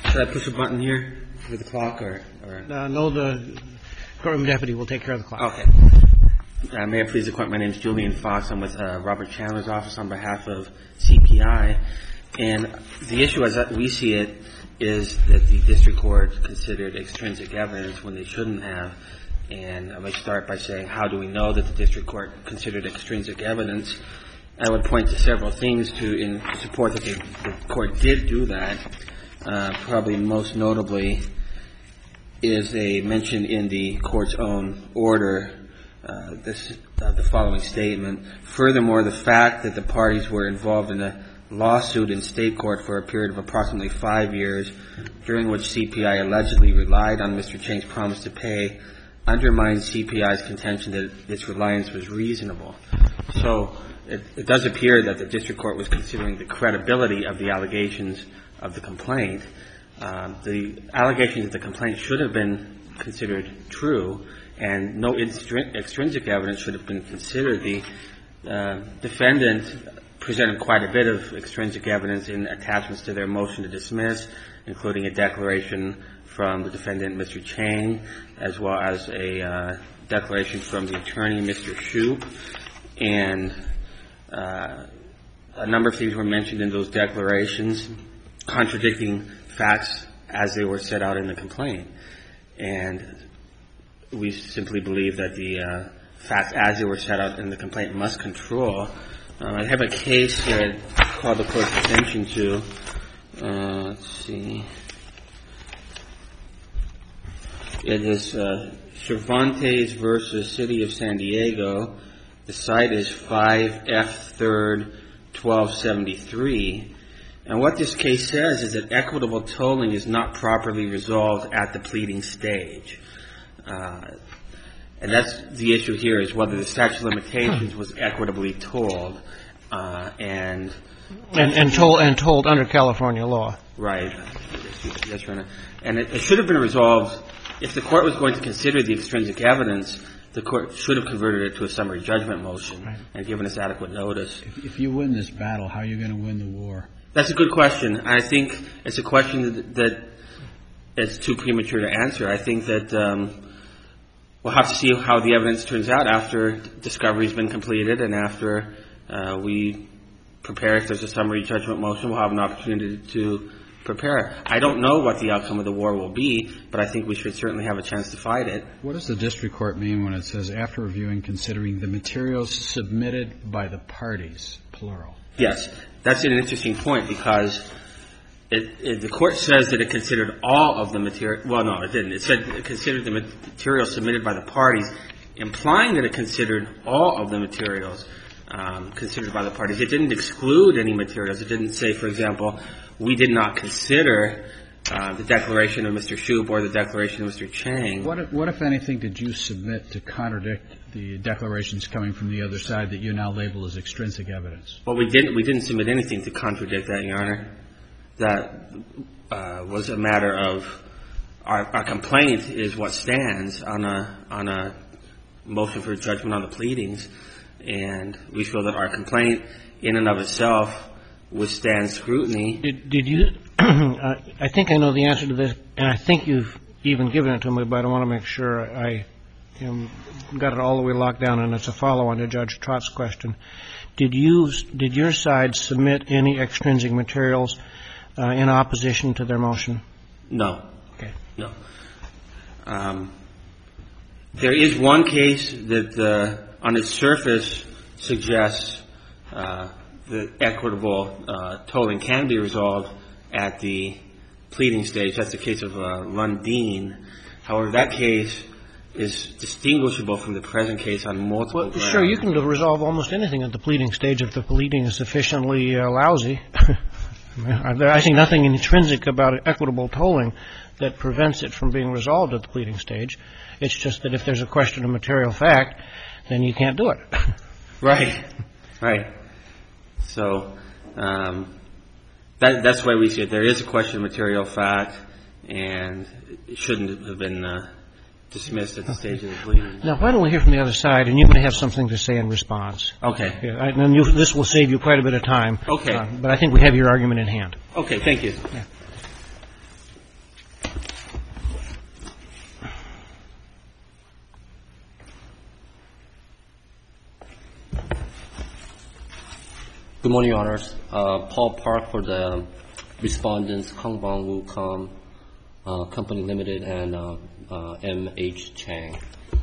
Should I push a button here with the clock or? No, the courtroom deputy will take care of the clock. Okay. May I please acquaint, my name is Julian Fox. I'm with Robert Chandler's office on behalf of CPI. And the issue as we see it is that the district court considered extrinsic evidence when they shouldn't have. And I may start by saying, how do we know that the district court considered extrinsic evidence? I would point to several things to support that the court did do that. Probably most notably is a mention in the court's own order, the following statement. Furthermore, the fact that the parties were involved in a lawsuit in state court for a period of approximately 5 years, during which CPI allegedly relied on Mr. Chang's promise to pay, undermines CPI's contention that its reliance was reasonable. So it does appear that the district court was considering the credibility of the allegations of the complaint. The allegations of the complaint should have been considered true, and no extrinsic evidence should have been considered. The defendant presented quite a bit of extrinsic evidence in attachments to their motion to dismiss, including a declaration from the defendant, Mr. Chang, as well as a declaration from the attorney, Mr. Shoup. And a number of things were mentioned in those declarations, contradicting facts as they were set out in the complaint. And we simply believe that the facts as they were set out in the complaint must control. I have a case that I call the court's attention to. Let's see. It is Cervantes versus City of San Diego. The site is 5F3rd 1273. And what this case says is that equitable tolling is not properly resolved at the pleading stage. And that's the issue here, is whether the statute of limitations was equitably tolled. And told under California law. Right. Yes, Your Honor. And it should have been resolved. If the court was going to consider the extrinsic evidence, the court should have converted it to a summary judgment motion and given us adequate notice. If you win this battle, how are you going to win the war? That's a good question. I think it's a question that it's too premature to answer. I think that we'll have to see how the evidence turns out after discovery's been completed and after we prepare. If there's a summary judgment motion, we'll have an opportunity to prepare. I don't know what the outcome of the war will be, but I think we should certainly have a chance to fight it. What does the district court mean when it says, after reviewing, considering the materials submitted by the parties, plural? Yes. That's an interesting point, because the court says that it considered all of the material. Well, no, it didn't. It said it considered the materials submitted by the parties, implying that it considered all of the materials considered by the parties. It didn't exclude any materials. It didn't say, for example, we did not consider the declaration of Mr. Shoup or the declaration of Mr. Chang. What, if anything, did you submit to contradict the declarations coming from the other side that you now label as extrinsic evidence? Well, we didn't submit anything to contradict that, Your Honor. That was a matter of our complaint is what stands on a motion for judgment on the pleadings, and we feel that our complaint in and of itself withstands scrutiny. Did you? I think I know the answer to this, and I think you've even given it to me, but I want to make sure I got it all the way locked down, and it's a follow-on to Judge Trott's question. Did your side submit any extrinsic materials in opposition to their motion? No. Okay. No. There is one case that on its surface suggests that equitable tolling can be resolved at the pleading stage. That's the case of Lundeen. However, that case is distinguishable from the present case on multiple grounds. Sure, you can resolve almost anything at the pleading stage if the pleading is sufficiently lousy. I see nothing intrinsic about equitable tolling that prevents it from being resolved at the pleading stage. It's just that if there's a question of material fact, then you can't do it. Right. Right. So that's why we see it. There is a question of material fact, and it shouldn't have been dismissed at the stage of the pleading. Now, why don't we hear from the other side, and you may have something to say in response. Okay. Yeah, and this will save you quite a bit of time. Okay. But I think we have your argument in hand. Okay, thank you. Good morning, Your Honors. Paul Park for the respondents, Kong Bong Wu Com, Company Limited, and M.H. Chang.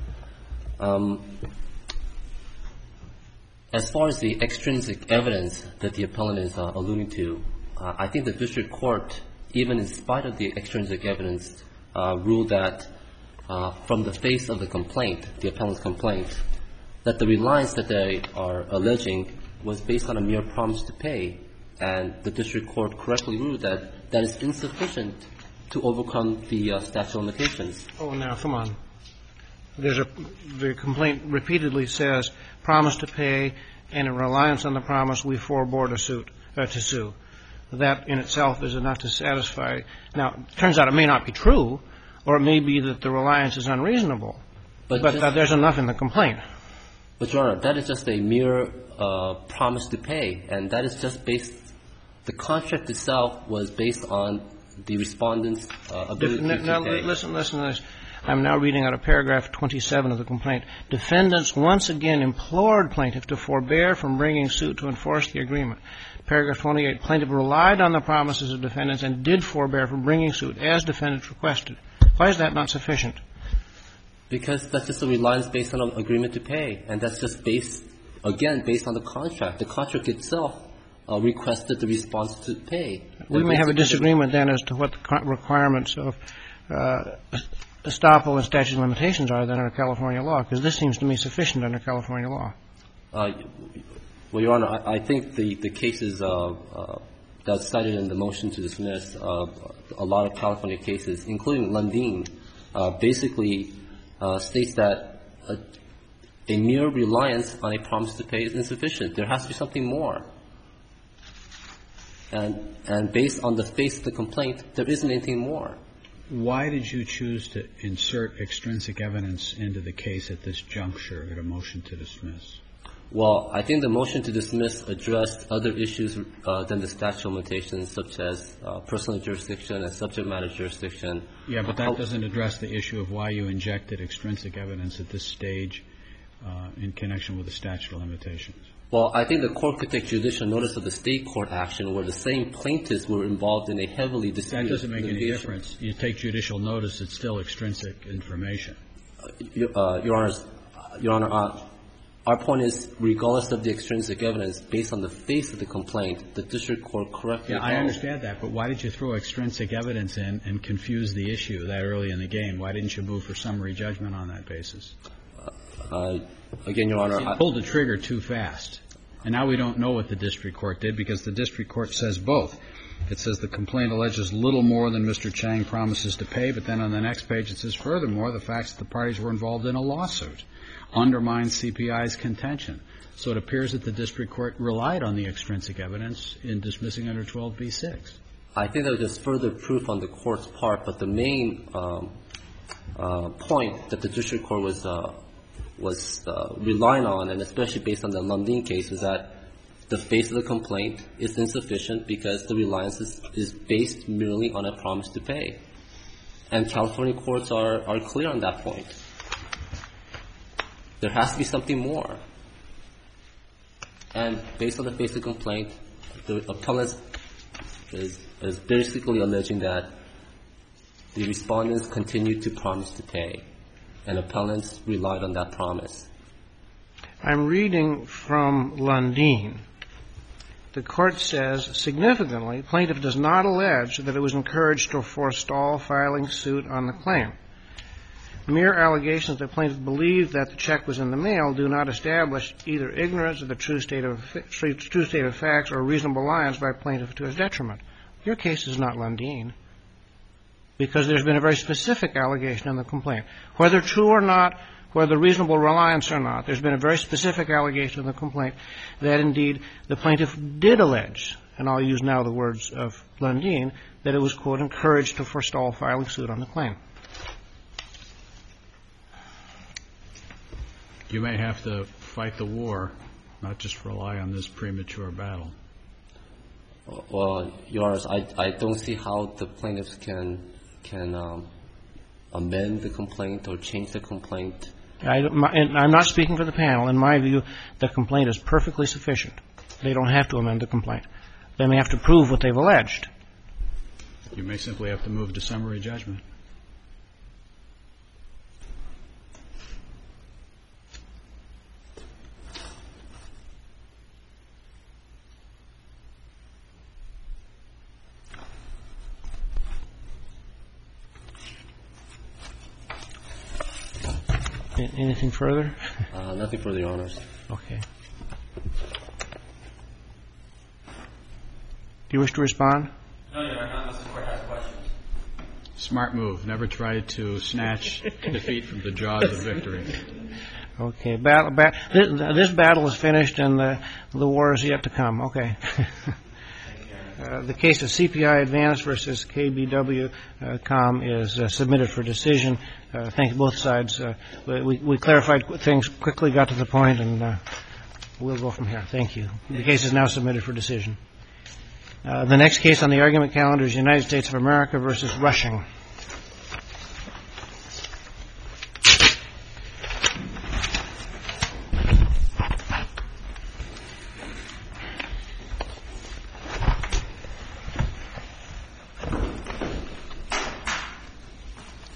As far as the extrinsic evidence that the appellant is alluding to, I think the district court, even in spite of the extrinsic evidence, ruled that from the face of the complaint, the appellant's complaint, that the reliance that they are alleging was based on a mere promise to pay. And the district court correctly ruled that that is insufficient to overcome the statute of limitations. Oh, now, come on. The complaint repeatedly says promise to pay, and in reliance on the promise, we forbore to sue. That in itself is enough to satisfy. Now, it turns out it may not be true, or it may be that the reliance is unreasonable. But there's enough in the complaint. But, Your Honor, that is just a mere promise to pay, and that is just based – the contract itself was based on the respondent's ability to pay. Now, listen to this. I'm now reading out of paragraph 27 of the complaint. Defendants once again implored plaintiff to forbear from bringing suit to enforce the agreement. Paragraph 28, plaintiff relied on the promises of defendants and did forbear from bringing suit as defendants requested. Why is that not sufficient? Because that's just a reliance based on an agreement to pay, and that's just based, again, based on the contract. The contract itself requested the response to pay. We may have a disagreement then as to what the requirements of estoppel and statute of limitations are then under California law, because this seems to me sufficient under California law. Well, Your Honor, I think the cases that's cited in the motion to dismiss, a lot of California cases, including Lundin, basically states that a mere reliance on a promise to pay is insufficient. There has to be something more. And based on the face of the complaint, there isn't anything more. Why did you choose to insert extrinsic evidence into the case at this juncture at a motion to dismiss? Well, I think the motion to dismiss addressed other issues than the statute of limitations, such as personal jurisdiction and subject matter jurisdiction. Yeah, but that doesn't address the issue of why you injected extrinsic evidence at this stage in connection with the statute of limitations. Well, I think the court could take judicial notice of the state court action where the same plaintiffs were involved in a heavily disputed litigation. That doesn't make any difference. You take judicial notice, it's still extrinsic information. Your Honor, our point is, regardless of the extrinsic evidence, based on the face of the complaint, the district court correctly held. Yeah, I understand that, but why did you throw extrinsic evidence in and confuse the issue that early in the game? Why didn't you move for summary judgment on that basis? Again, Your Honor, you pulled the trigger too fast. And now we don't know what the district court did because the district court says both. It says the complaint alleges little more than Mr. Chang promises to pay, but then on the next page it says, furthermore, the facts that the parties were involved in a lawsuit undermines CPI's contention. So it appears that the district court relied on the extrinsic evidence in dismissing under 12b-6. I think that was just further proof on the court's part, but the main point that the district court was relying on, and especially based on the Lundin case, was that the face of the complaint is insufficient because the reliance is based merely on a promise to pay. And California courts are clear on that point. There has to be something more. And based on the face of the complaint, the appellant is basically alleging that the respondents continued to promise to pay, and appellants relied on that promise. I'm reading from Lundin. The court says, significantly, plaintiff does not allege that it was encouraged to forestall filing suit on the claim. Mere allegations that plaintiff believed that the check was in the mail do not establish either ignorance of the true state of facts or reasonable reliance by plaintiff to his detriment. Your case is not Lundin, because there's been a very specific allegation in the complaint. Whether true or not, whether reasonable reliance or not, there's been a very specific allegation in the complaint that, indeed, the plaintiff did allege, and I'll use now the words of Lundin, that it was, quote, encouraged to forestall filing suit on the claim. You may have to fight the war, not just rely on this premature battle. Well, Your Honor, I don't see how the plaintiffs can amend the complaint or change the complaint. I'm not speaking for the panel. In my view, the complaint is perfectly sufficient. They don't have to amend the complaint. They may have to prove what they've alleged. You may simply have to move to summary judgment. Anything further? Nothing further, Your Honors. Okay. Do you wish to respond? No, Your Honor, unless the Court has questions. Smart move. Never try to snatch defeat from the jaws of victory. Okay. This battle is finished and the war is yet to come. Okay. The case of CPI Advance versus KBW.com is submitted for decision. Thank you, both sides. We clarified things quickly, got to the point, and we'll go from here. Thank you. The case is now submitted for decision. The next case on the argument calendar is United States of America versus Rushing.